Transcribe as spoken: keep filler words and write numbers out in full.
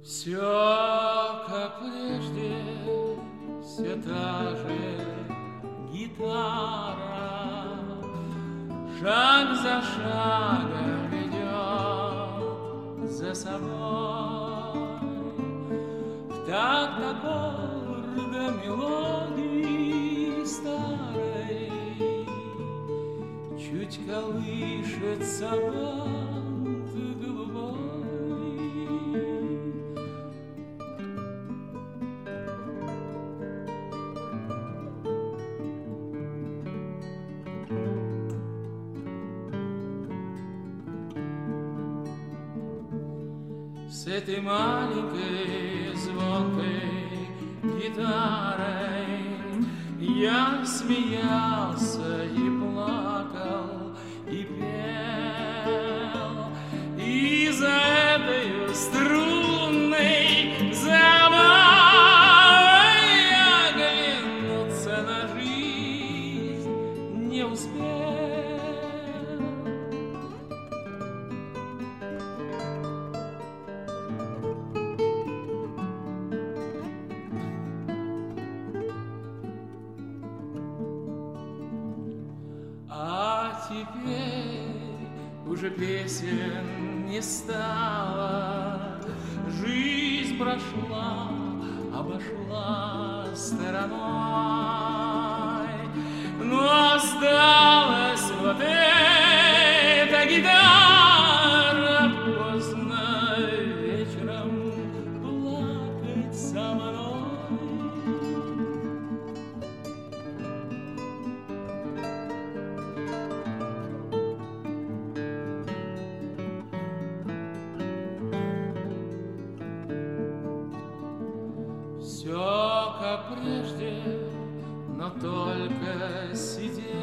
Все как прежде, все та же гитара, шаг за шагом ведет за собой в такт аккорда мелодии старой чуть колышется бант голубой. С этой маленькой звонкой гитарой я смеялся и плакал, и пел, и за этой струнной забавой я оглянуться на жизнь не успел. А теперь уже песен не стало, жизнь прошла, обошла стороной, но осталась вот эта гитара поздно вечером плакать со мной. Все как прежде, но только сидеть